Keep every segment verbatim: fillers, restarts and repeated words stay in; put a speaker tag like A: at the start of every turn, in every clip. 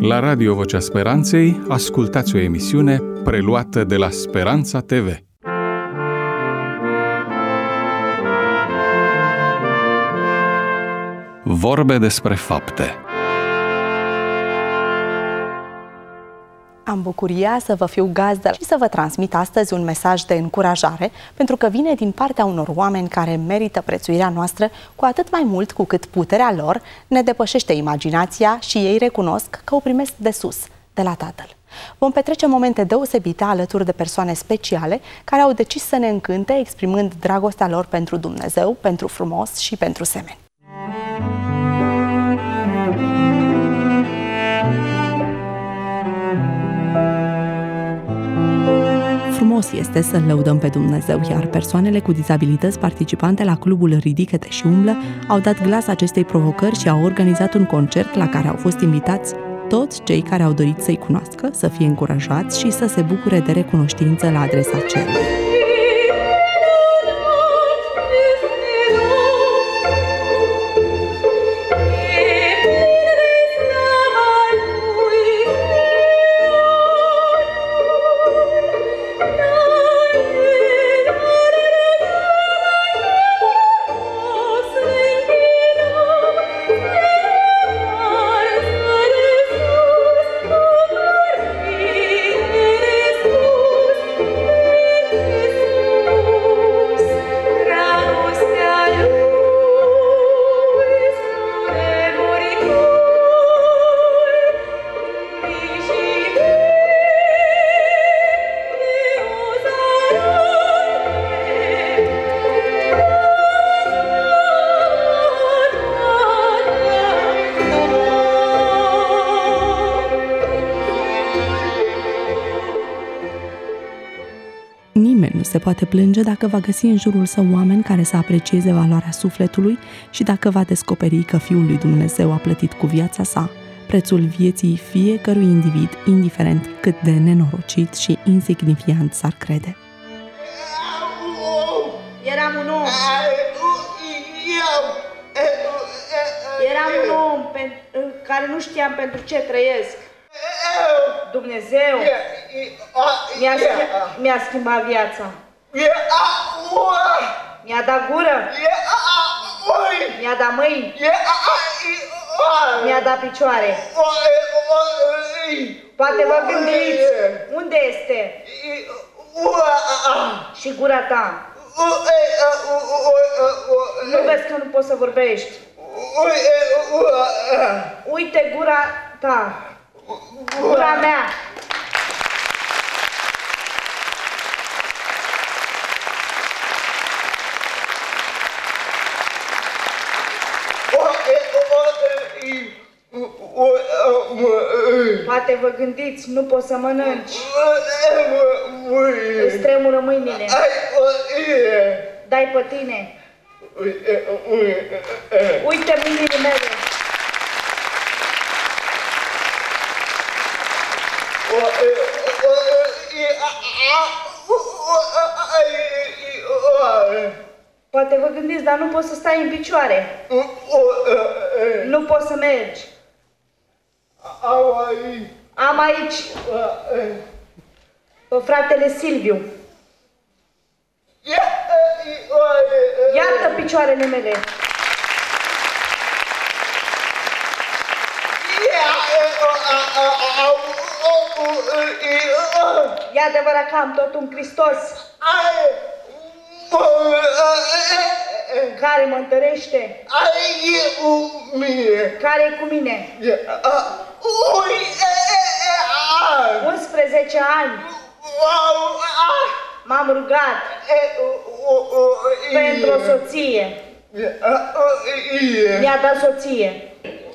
A: La Radio Vocea Speranței ascultați o emisiune preluată de la Speranța T V. Vorbe despre fapte.
B: Am bucuria să vă fiu gazdă și să vă transmit astăzi un mesaj de încurajare, pentru că vine din partea unor oameni care merită prețuirea noastră cu atât mai mult cu cât puterea lor ne depășește imaginația și ei recunosc că o primesc de sus, de la Tatăl. Vom petrece momente deosebite alături de persoane speciale care au decis să ne încânte exprimând dragostea lor pentru Dumnezeu, pentru frumos și pentru semeni. Frumos este să-L lăudăm pe Dumnezeu, iar persoanele cu dizabilități participante la clubul Ridică-te și umblă au dat glas acestei provocări și au organizat un concert la care au fost invitați toți cei care au dorit să-i cunoască, să fie încurajați și să se bucure de recunoștință la adresa cerului. Nimeni nu se poate plânge dacă va găsi în jurul său oameni care să aprecieze valoarea sufletului și dacă va descoperi că Fiul lui Dumnezeu a plătit cu viața sa prețul vieții fiecărui individ, indiferent cât de nenorocit și insignifiant s-ar crede.
C: Eram un om. Eram un om care nu știam pentru ce trăiesc. Dumnezeu mi-a, mi-a schimbat viața. Mi-a dat gură. Mi-a dat mâini. Mi-a dat picioare. Poate vă gândiți, unde este? Și gura ta. Nu vezi că nu poți să vorbești? Uite gura ta. Gura mea. Poate vă gândiți, nu poți să mănânci. Îți tremură mâinile. Dai pe tine. Uite mâinile mele. Poate vă gândiți, dar nu poți să stai în picioare. Nu poți să mergi. Am aici pe fratele Silviu. Iată picioarele mele. E adevărat că am tot un Hristos care mă întărește, care e cu mine. unsprezece ani m-am rugat pentru o soție. Mi-a dat soție.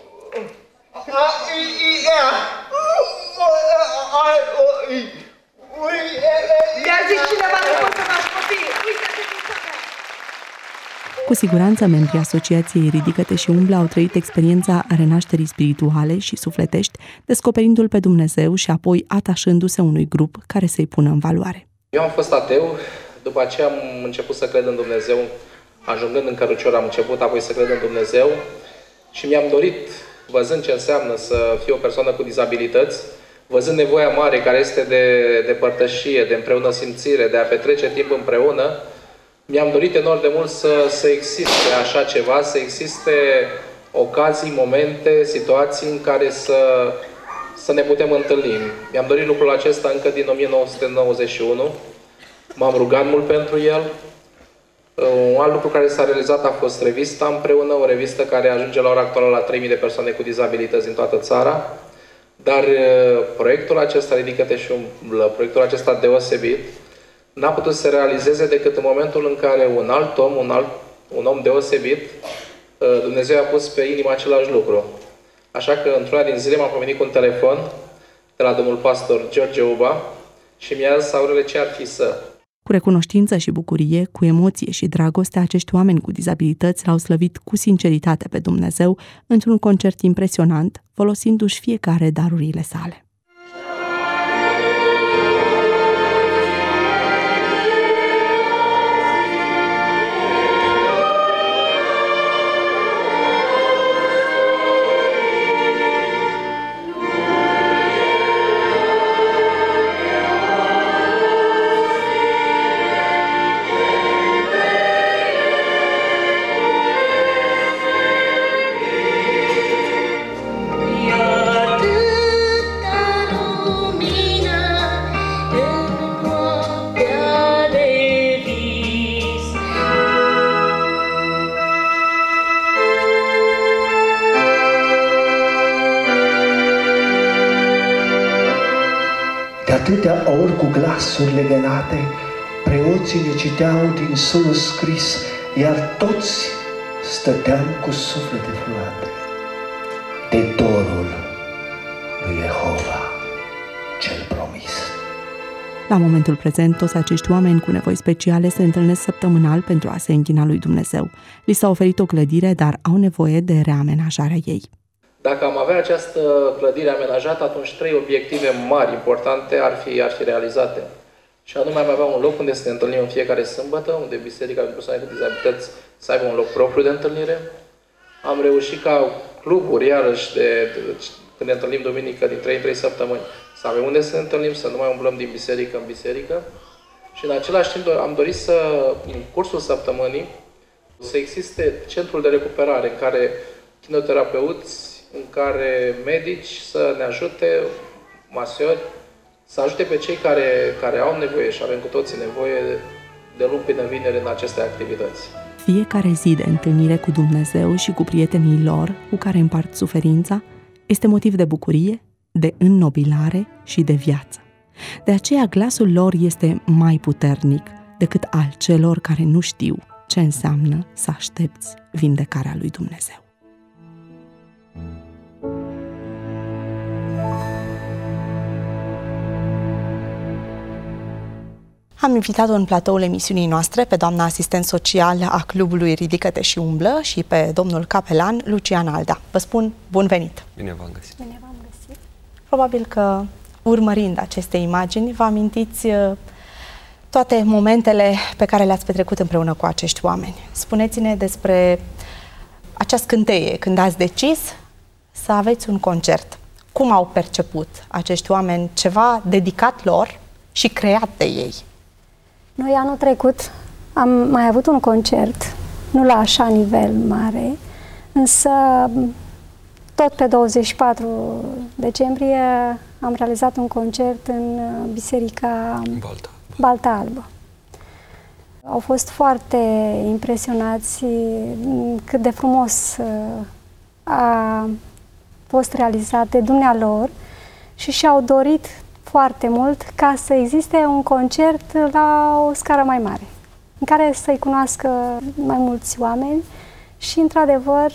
C: Mi-a zis cineva, nu pot să faci copii. Uite-te cu mea.
B: Cu siguranță, membrii Asociației Ridică-te și umblă au trăit experiența renașterii spirituale și sufletești, descoperindu-L pe Dumnezeu și apoi atașându-se unui grup care să-i pună în valoare.
D: Eu am fost ateu, după aceea am început să cred în Dumnezeu, ajungând în Cărucior am început apoi să cred în Dumnezeu și mi-am dorit văzând ce înseamnă să fii o persoană cu dizabilități, văzând nevoia mare care este de, de părtășie, de împreună simțire, de a petrece timp împreună, mi-am dorit enorm de mult să, să existe așa ceva, să existe ocazii, momente, situații în care să, să ne putem întâlni. Mi-am dorit lucrul acesta încă din o mie nouă sute nouăzeci și unu. M-am rugat mult pentru el. Un alt lucru care s-a realizat a fost revista împreună, o revistă care ajunge la ora actuală la trei mii de persoane cu dizabilități din toată țara. Dar proiectul acesta, Ridică-te și umblă, proiectul acesta deosebit, n-a putut să se realizeze decât în momentul în care un alt om, un, alt, un om deosebit, Dumnezeu a pus pe inimă același lucru. Așa că într-una din zile m-am pomenit cu un telefon de la domnul pastor George Uba și mi-a zis: Aurele, ce ar fi să...
B: Cu recunoștință și bucurie, cu emoție și dragoste, acești oameni cu dizabilități l-au slăvit cu sinceritate pe Dumnezeu într-un concert impresionant, folosindu-și fiecare darurile sale.
E: Atâtea ori cu glasurile lenate, preoții ne citeau din solul scris, iar toți stăteam cu suflete fruate de dorul lui Jehova cel promis.
B: La momentul prezent, toți acești oameni cu nevoi speciale se întâlnesc săptămânal pentru a se închina lui Dumnezeu. Li s-a oferit o clădire, dar au nevoie de reamenajarea ei.
D: Dacă am avea această clădire amenajată, atunci trei obiective mari, importante, ar fi, ar fi realizate. Și anume am avea un loc unde să ne întâlnim în fiecare sâmbătă, unde Biserica pentru Persoane cu Dizabilități să aibă un loc propriu de întâlnire. Am reușit ca cluburi, iarăși, de, de, când ne întâlnim duminică, din trei în trei săptămâni, să avem unde să ne întâlnim, să nu mai umblăm din biserică în biserică. Și în același timp am dorit să, în cursul săptămânii, să existe centrul de recuperare în care kinetoterapeuți, în care medici să ne ajute, masiori, să ajute pe cei care, care au nevoie și avem cu toții nevoie de luni până vineri în aceste activități.
B: Fiecare zi de întâlnire cu Dumnezeu și cu prietenii lor cu care împart suferința este motiv de bucurie, de înnobilare și de viață. De aceea glasul lor este mai puternic decât al celor care nu știu ce înseamnă să aștepți vindecarea lui Dumnezeu. Am invitat-o în platoul emisiunii noastre pe doamna asistent social a clubului Ridică-te și umblă și pe domnul capelan Lucian Alda. Vă spun bun venit!
F: Bine v-am găsit!
G: Bine v-am găsit!
B: Probabil că, urmărind aceste imagini, vă amintiți toate momentele pe care le-ați petrecut împreună cu acești oameni. Spuneți-ne despre acea scânteie când ați decis să aveți un concert. Cum au perceput acești oameni ceva dedicat lor și creat de ei?
G: Noi anul trecut am mai avut un concert, nu la așa nivel mare, însă tot pe douăzeci și patru decembrie am realizat un concert în Biserica
F: Balta,
G: Balta Albă. Au fost foarte impresionați cât de frumos a fost realizat de dumnealor și și-au dorit foarte mult ca să existe un concert la o scară mai mare, în care să-i cunoască mai mulți oameni și, într-adevăr,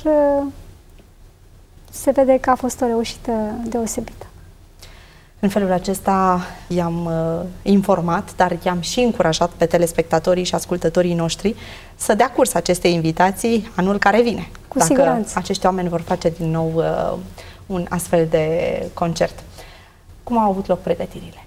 G: se vede că a fost o reușită deosebită.
B: În felul acesta i-am uh, informat, dar i-am și încurajat pe telespectatorii și ascultătorii noștri să dea curs acestei invitații anul care vine.
G: Cu
B: dacă
G: siguranță.
B: Acești oameni vor face din nou uh, un astfel de concert. Cum au avut loc pregătirile?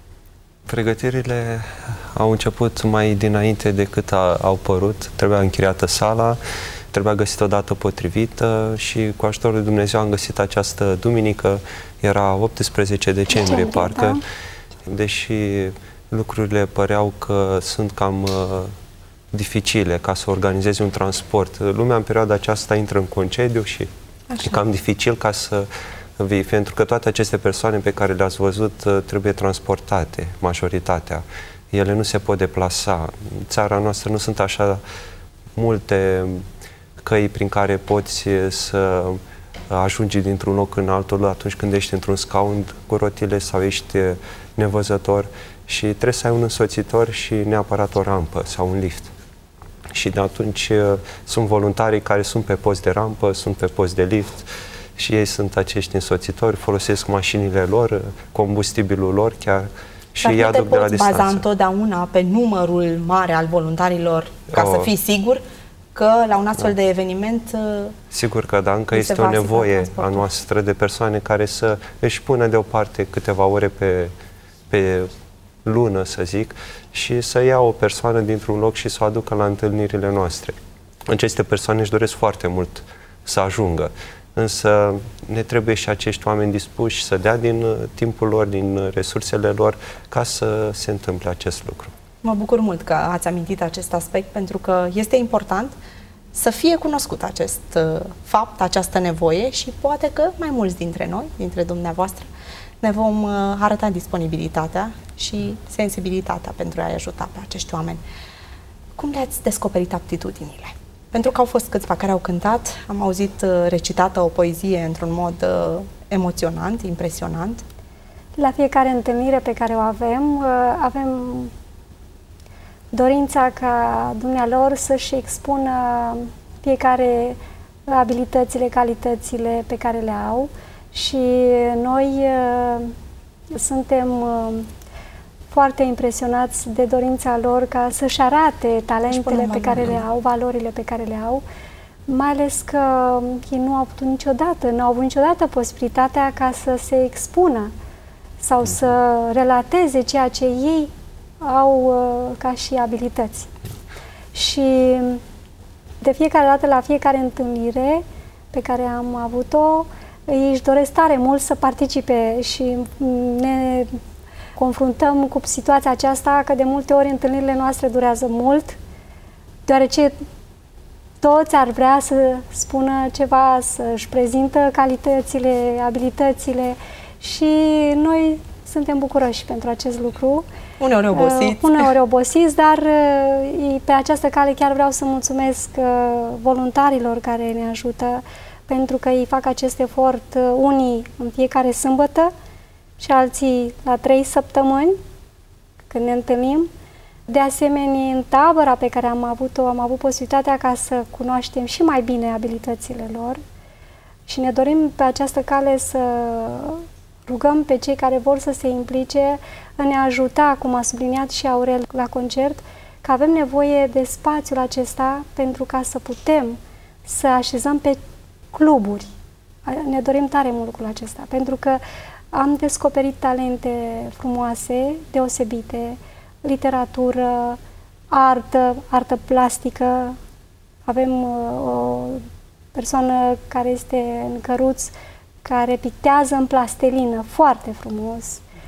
F: Pregătirile au început mai dinainte decât a, au părut. Trebuia închiriată sala, trebuia găsit o dată potrivită și cu ajutorul lui Dumnezeu am găsit această duminică, era optsprezece decembrie, decembrie parcă, da. Deși lucrurile păreau că sunt cam uh, dificile ca să organizezi un transport. Lumea în perioada aceasta intră în concediu și Așa. e cam dificil ca să vii, pentru că toate aceste persoane pe care le-ați văzut uh, trebuie transportate, majoritatea. Ele nu se pot deplasa. În țara noastră nu sunt așa multe căi prin care poți să ajungi dintr-un loc în altul atunci când ești într-un scaun cu rotile sau ești nevăzător și trebuie să ai un însoțitor și neapărat o rampă sau un lift. Și de atunci sunt voluntarii care sunt pe post de rampă, sunt pe post de lift și ei sunt acești însoțitori, folosesc mașinile lor, combustibilul lor chiar și îi aduc de la distanță. Dar nu te poți baza
B: întotdeauna pe numărul mare al voluntarilor ca oh. să fii sigur că la un astfel da. de eveniment
F: sigur că da, încă este o nevoie a noastră de persoane care să își pună deoparte câteva ore pe, pe lună, să zic, și să ia o persoană dintr-un loc și să o aducă la întâlnirile noastre. Aceste persoane își doresc foarte mult să ajungă, însă ne trebuie și acești oameni dispuși să dea din timpul lor, din resursele lor, ca să se întâmple acest lucru.
B: Mă bucur mult că ați amintit acest aspect, pentru că este important să fie cunoscut acest uh, fapt, această nevoie și poate că mai mulți dintre noi, dintre dumneavoastră, ne vom uh, arăta disponibilitatea și sensibilitatea pentru a-i ajuta pe acești oameni. Cum le-ați descoperit aptitudinile? Pentru că au fost câțiva care au cântat, am auzit uh, recitată o poezie într-un mod uh, emoționant, impresionant.
G: La fiecare întâlnire pe care o avem, uh, avem dorința ca dumnealor să-și expună fiecare abilitățile, calitățile pe care le au și noi uh, suntem uh, foarte impresionați de dorința lor ca să-și arate talentele pe care le au, valorile pe care le au, mai ales că ei nu au putut niciodată, nu au avut niciodată posibilitatea ca să se expună sau să relateze ceea ce ei au uh, ca și abilități. Și de fiecare dată, la fiecare întâlnire pe care am avut-o, ei își doresc tare mult să participe și ne confruntăm cu situația aceasta că de multe ori întâlnirile noastre durează mult, deoarece toți ar vrea să spună ceva, să-și prezintă calitățile, abilitățile și noi suntem bucuroși pentru acest lucru.
B: Uneori obosiți. Uh,
G: uneori obosiți, dar uh, pe această cale chiar vreau să mulțumesc uh, voluntarilor care ne ajută, pentru că ei fac acest efort, uh, unii în fiecare sâmbătă și alții la trei săptămâni, când ne întâlnim. De asemenea, în tabăra pe care am avut-o, am avut posibilitatea ca să cunoaștem și mai bine abilitățile lor și ne dorim pe această cale să rugăm pe cei care vor să se implice în a ajuta, cum a subliniat și Aurel la concert, că avem nevoie de spațiul acesta pentru ca să putem să așezăm pe cluburi. Ne dorim tare mult lucrul acesta, pentru că am descoperit talente frumoase, deosebite, literatură, artă, artă plastică. Avem uh, o persoană care este în căruț, care pictează în plastelină, foarte frumos.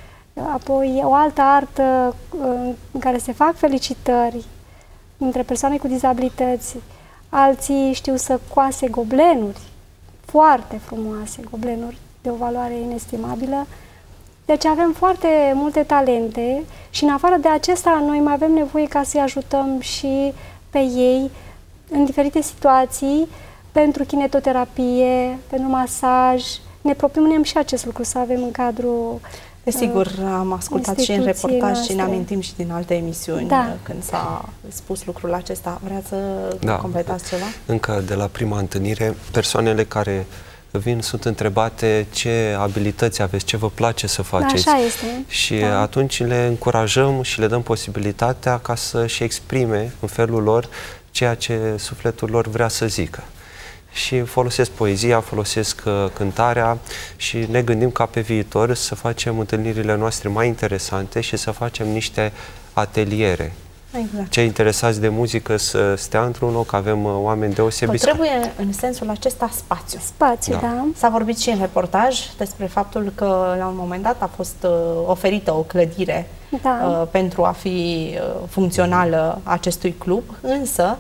G: Apoi o altă artă în care se fac felicitări între persoane cu dizabilități. Alții știu să coase goblenuri, foarte frumoase, goblenuri de o valoare inestimabilă. Deci avem foarte multe talente și în afară de acesta noi mai avem nevoie ca să-i ajutăm și pe ei în diferite situații, pentru kinetoterapie, pentru masaj. Ne propunem și acest lucru să avem în cadrul
B: Desigur, am ascultat și în reportaj noastre. Și ne amintim și din alte emisiuni da. când s-a spus lucrul acesta. Vreați să da. completați ceva?
F: Încă de la prima întâlnire, persoanele care vin sunt întrebate ce abilități aveți, ce vă place să faceți.
G: Da, așa este.
F: Și
G: da.
F: atunci le încurajăm și le dăm posibilitatea ca să-și exprime în felul lor ceea ce sufletul lor vrea să zică. Și folosesc poezia, folosesc uh, cântarea și ne gândim ca pe viitor să facem întâlnirile noastre mai interesante și să facem niște ateliere
B: Exact.
F: Cei interesați de muzică să stea într-un loc, avem oameni deosebiți.
B: Trebuie în sensul acesta spațiu.
G: Spațiu, da. da.
B: S-a vorbit și în reportaj despre faptul că la un moment dat a fost uh, oferită o clădire da. uh, pentru a fi uh, funcțională acestui club, însă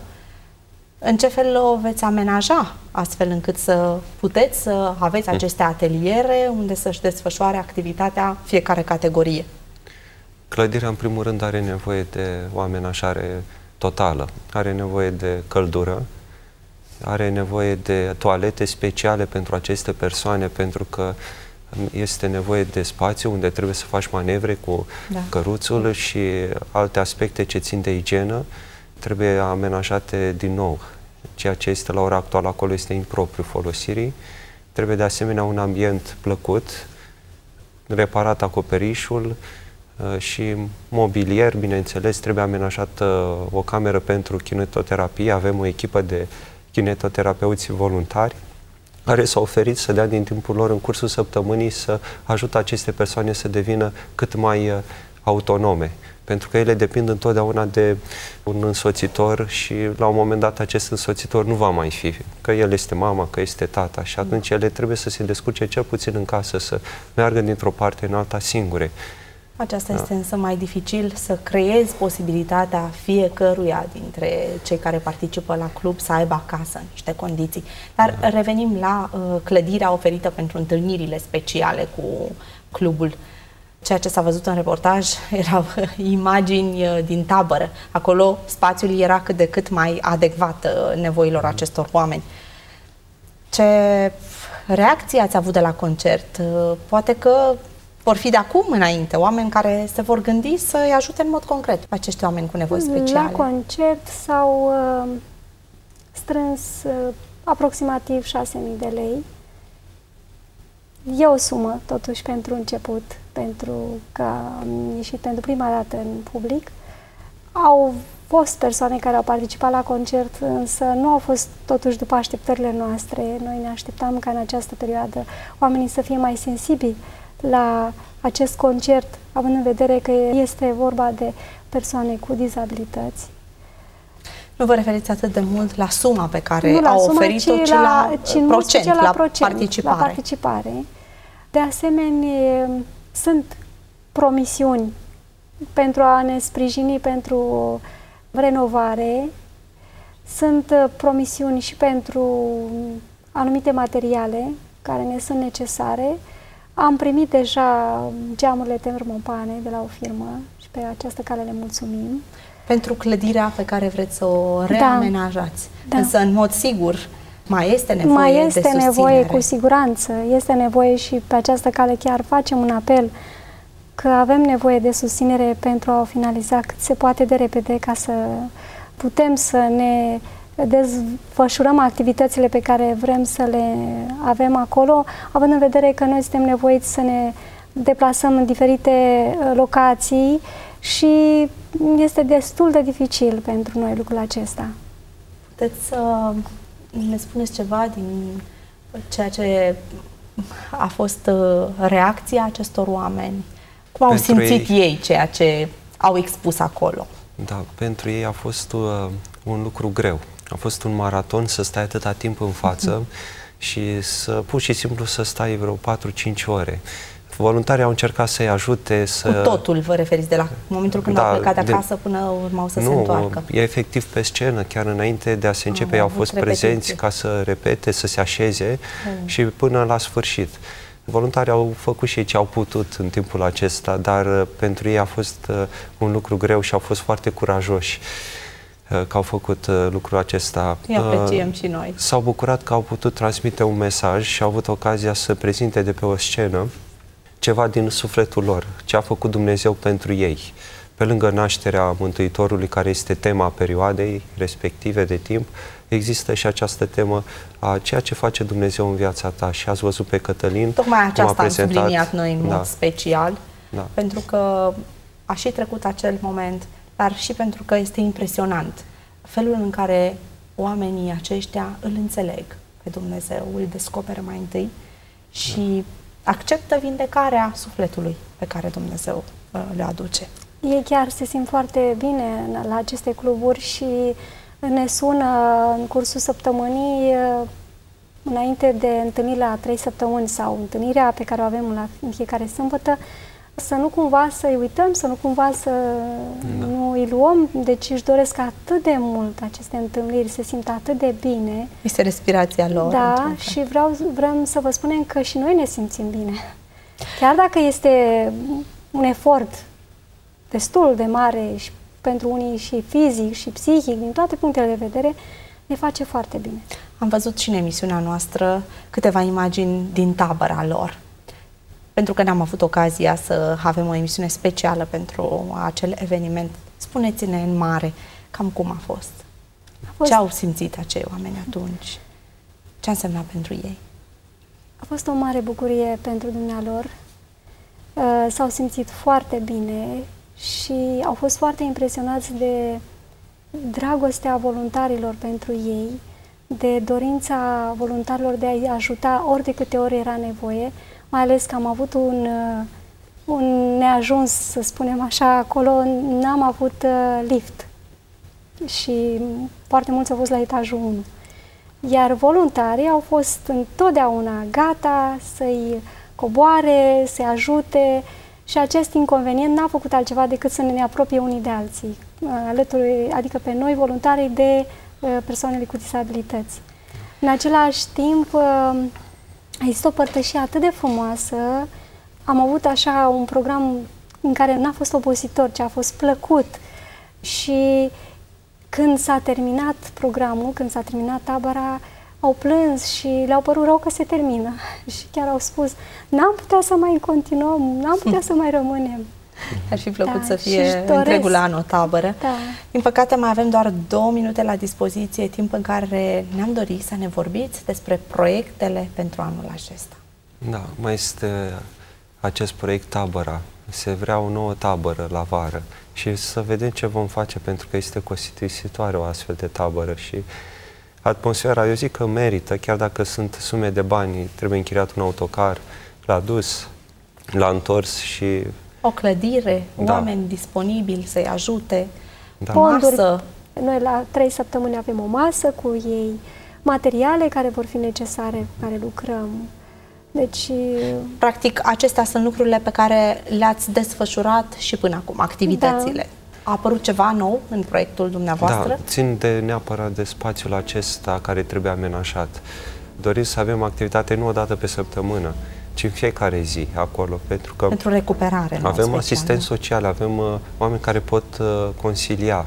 B: în ce fel o veți amenaja astfel încât să puteți să aveți aceste ateliere unde să-și desfășoare activitatea fiecare categorie?
F: Clădirea, în primul rând, are nevoie de o amenajare totală. Are nevoie de căldură, are nevoie de toalete speciale pentru aceste persoane, pentru că este nevoie de spațiu unde trebuie să faci manevre cu da. căruțul și alte aspecte ce țin de igienă trebuie amenajate din nou. Ceea ce este la ora actuală acolo este impropriu folosirii. Trebuie de asemenea un ambient plăcut, reparat acoperișul și mobilier, bineînțeles, trebuie amenajată o cameră pentru kinetoterapie. Avem o echipă de kinetoterapeuți voluntari care s-au oferit să dea din timpul lor în cursul săptămânii să ajută aceste persoane să devină cât mai autonome. Pentru că ele depind întotdeauna de un însoțitor și la un moment dat acest însoțitor nu va mai fi. Că el este mama, că este tata și atunci ele trebuie să se descurce cel puțin în casă, să meargă dintr-o parte în alta singure.
B: Aceasta
F: da.
B: este însă mai dificil, să creezi posibilitatea fiecăruia dintre cei care participă la club să aibă acasă niște condiții. Dar da. revenim la uh, clădirea oferită pentru întâlnirile speciale cu clubul. Ceea ce s-a văzut în reportaj erau imagini din tabără. Acolo spațiul era cât de cât mai adecvat nevoilor acestor oameni. Ce reacție ați avut de la concert? Poate că vor fi de acum înainte oameni care se vor gândi să-i ajute în mod concret pe acești oameni cu nevoi speciale.
G: La concert s-au uh, strâns uh, aproximativ șase mii de lei. E o sumă, totuși, pentru început, pentru că am ieșit pentru prima dată în public. Au fost persoane care au participat la concert, însă nu au fost, totuși, după așteptările noastre. Noi ne așteptam ca în această perioadă oamenii să fie mai sensibili la acest concert, având în vedere că este vorba de persoane cu dizabilități.
B: Nu vă referiți atât de mult la suma pe care
G: nu la
B: au
G: sumă,
B: oferit-o, ci, ci la, la procent,
G: la,
B: la,
G: procent,
B: participare.
G: la participare. De asemenea, sunt promisiuni pentru a ne sprijini pentru renovare, sunt promisiuni și pentru anumite materiale care ne sunt necesare. Am primit deja geamurile termopane de la o firmă și pe această cale le mulțumim.
B: Pentru clădirea pe care vreți să o reamenajați.
G: Da.
B: Însă, în mod sigur, mai este nevoie
G: mai este
B: de susținere.
G: nevoie, cu siguranță. Este nevoie și pe această cale chiar facem un apel că avem nevoie de susținere pentru a o finaliza cât se poate de repede, ca să putem să ne desfășurăm activitățile pe care vrem să le avem acolo, având în vedere că noi suntem nevoiți să ne deplasăm în diferite locații și este destul de dificil pentru noi lucrul acesta.
B: Puteți să ne spuneți ceva din ceea ce a fost reacția acestor oameni? Cum au pentru simțit ei, ei ceea ce au expus acolo?
F: Da, pentru ei a fost uh, un lucru greu. A fost un maraton să stai atâta timp în față uh-huh. și să pur și simplu să stai vreo patru-cinci ore. Voluntarii au încercat să-i ajute să...
B: Cu totul vă referiți, de la momentul când da, au plecat de acasă până urmau să
F: nu,
B: se întoarcă?
F: Nu, e efectiv pe scenă, chiar înainte de a se începe, au, au fost repetiție. prezenți ca să repete, să se așeze mm. și până la sfârșit. Voluntarii au făcut și ei ce au putut în timpul acesta, dar pentru ei a fost uh, un lucru greu și au fost foarte curajoși uh, că au făcut uh, lucrul acesta.
B: Îi apreciem uh, și noi.
F: S-au bucurat că au putut transmite un mesaj și au avut ocazia să prezinte de pe o scenă ceva din sufletul lor, ce a făcut Dumnezeu pentru ei. Pe lângă nașterea Mântuitorului, care este tema perioadei respective de timp, există și această temă a ceea ce face Dumnezeu în viața ta. Și ați văzut pe Cătălin.
B: Tocmai aceasta am subliniat noi în da. mod special,
F: da.
B: pentru că a și trecut acel moment, dar și pentru că este impresionant felul în care oamenii aceștia îl înțeleg pe Dumnezeu, îl descoperă mai întâi și da. acceptă vindecarea sufletului pe care Dumnezeu uh, le aduce.
G: Ei chiar se simt foarte bine la aceste cluburi și ne sună în cursul săptămânii, înainte de întâlnirea trei săptămâni sau întâlnirea pe care o avem la, în fiecare sâmbătă, să nu cumva să-i uităm, să nu cumva să da. nu îi luăm. Deci își doresc atât de mult aceste întâlniri, se simt atât de bine.
B: Este respirația lor.
G: Da, și vreau, vrem să vă spunem că și noi ne simțim bine. Chiar dacă este un efort destul de mare și pentru unii și fizic și psihic, din toate punctele de vedere, ne face foarte bine.
B: Am văzut și în emisiunea noastră câteva imagini din tabăra lor. Pentru că n-am avut ocazia să avem o emisiune specială pentru acel eveniment. Spuneți-ne în mare cam cum a fost. a fost. Ce au simțit acei oameni atunci? Ce a însemnat pentru ei?
G: A fost o mare bucurie pentru dumnealor. Uh, S-au simțit foarte bine și au fost foarte impresionați de dragostea voluntarilor pentru ei, de dorința voluntarilor de a-i ajuta ori de câte ori era nevoie, mai ales că am avut un, un neajuns, să spunem așa, acolo n-am avut lift și foarte mulți au fost la etajul unu. Iar voluntarii au fost întotdeauna gata să-i coboare, să-i ajute și acest inconvenient n-a făcut altceva decât să ne apropie unii de alții, alături, adică pe noi, voluntarii, de persoanele cu disabilități. În același timp, există o părtășie atât de frumoasă. Am avut așa un program în care n-a fost obositor, ci a fost plăcut. Și când s-a terminat programul, când s-a terminat tabăra, au plâns și le-au părut rău că se termină. Și chiar au spus, n-am putea să mai continuăm, n-am putea să mai rămânem.
B: Ar fi plăcut
G: da,
B: să fie întregul an o tabără.
G: Da.
B: Din păcate mai avem doar două minute la dispoziție, timp în care ne-am dorit să ne vorbiți despre proiectele pentru anul acesta.
F: Da, mai este acest proiect Tabăra. Se vrea o nouă tabără la vară și să vedem ce vom face, pentru că este costisitoare o astfel de tabără și atmosfera, eu zic că merită, chiar dacă sunt sume de bani, trebuie închiriat un autocar, l-a dus, l-a întors și...
B: O clădire,
F: da.
B: oameni disponibili să-i ajute,
F: da.
B: masă.
G: Noi la trei săptămâni avem o masă cu ei, materiale care vor fi necesare, care lucrăm. Deci...
B: Practic, acestea sunt lucrurile pe care le-ați desfășurat și până acum, activitățile. Da. A apărut ceva nou în proiectul dumneavoastră?
F: Da, țin de neapărat de spațiul acesta care trebuie amenajat. Dorim să avem activitate nu o dată pe săptămână, ci în fiecare zi acolo, pentru că
B: pentru recuperare.
F: Avem asistenți sociali, avem uh, oameni care pot uh, consilia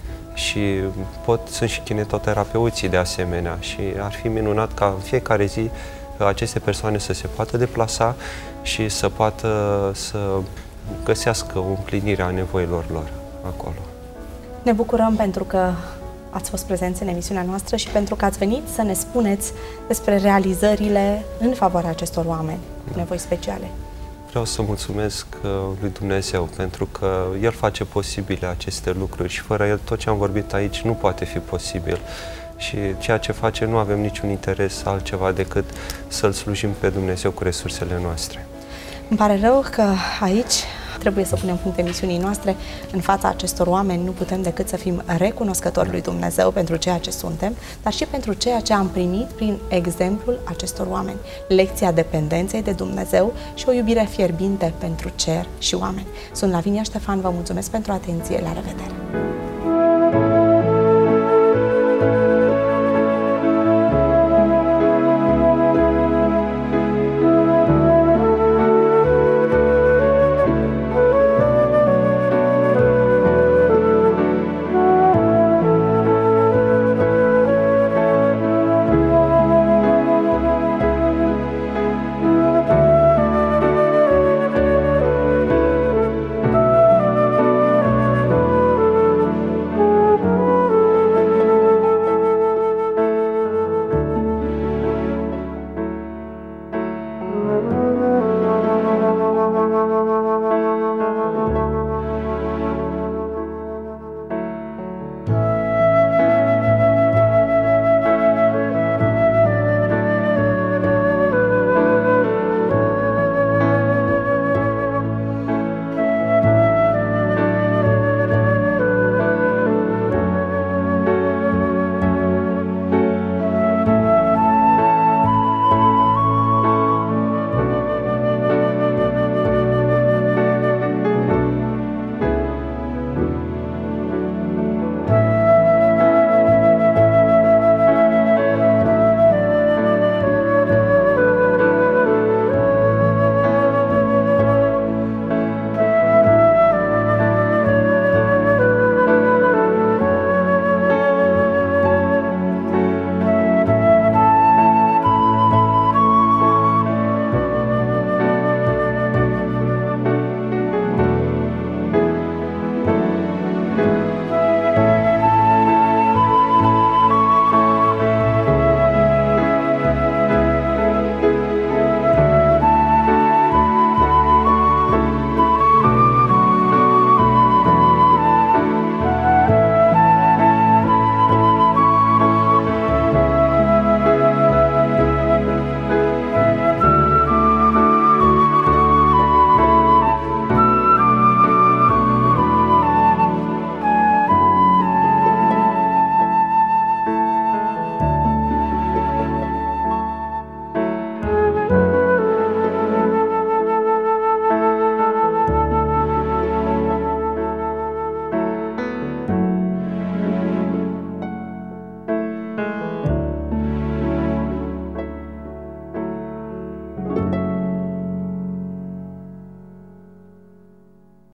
F: și pot, sunt și kinetoterapeuții de asemenea și ar fi minunat ca în fiecare zi uh, aceste persoane să se poată deplasa și să poată uh, să găsească o împlinire a nevoilor lor acolo. Ne
B: bucurăm pentru că ați fost prezenți în emisiunea noastră și pentru că ați venit să ne spuneți despre realizările în favoarea acestor oameni cu nevoi speciale.
F: Vreau să mulțumesc lui Dumnezeu pentru că El face posibile aceste lucruri și fără El tot ce am vorbit aici nu poate fi posibil. Și ceea ce face nu avem niciun interes altceva decât să-L slujim pe Dumnezeu cu resursele noastre.
B: Îmi pare rău că aici trebuie să punem punct emisiunii noastre. În fața acestor oameni nu putem decât să fim recunoscători lui Dumnezeu pentru ceea ce suntem, dar și pentru ceea ce am primit prin exemplul acestor oameni. Lecția dependenței de Dumnezeu și o iubire fierbinte pentru cer și oameni. Sunt Lavinia Ștefan, vă mulțumesc pentru atenție, la revedere!